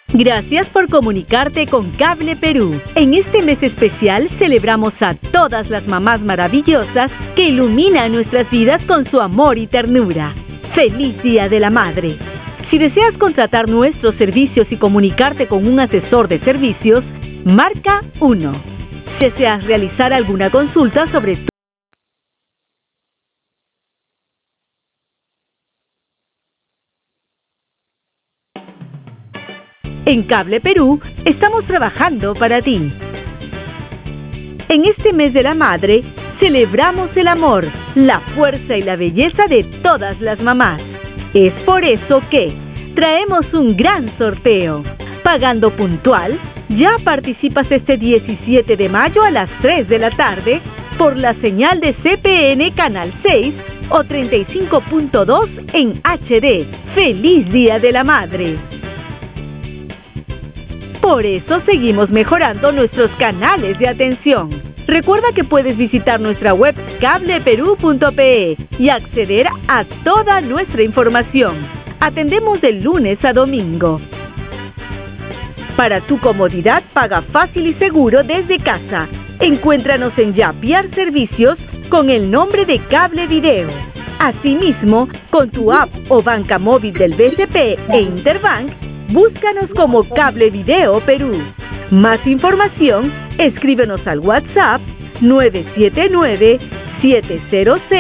Gracias por comunicarte con Cable Perú. En este mes especial celebramos a todas las mamás maravillosas que iluminan nuestras vidas con su amor y ternura. ¡Feliz Día de la Madre! Si deseas contratar nuestros servicios y comunicarte con un asesor de servicios, marca 1. Si deseas realizar alguna consulta sobre tu En Cable Perú estamos trabajando para ti. En este mes de la madre, celebramos el amor, la fuerza y la belleza de todas las mamás. Es por eso que traemos un gran sorteo. Pagando puntual, ya participas este 17 de mayo a las 3 de la tarde por la señal de CPN Canal 6 o 35.2 en HD. ¡Feliz Día de la Madre! Por eso seguimos mejorando nuestros canales de atención. Recuerda que puedes visitar nuestra web cableperú.pe y acceder a toda nuestra información. Atendemos de lunes a domingo. Para tu comodidad, paga fácil y seguro desde casa. Encuéntranos en Yapiar Servicios con el nombre de Cable Video. Asimismo, con tu app o banca móvil del BCP e Interbank, búscanos como Cable Video Perú. Más información, escríbenos al WhatsApp 979-700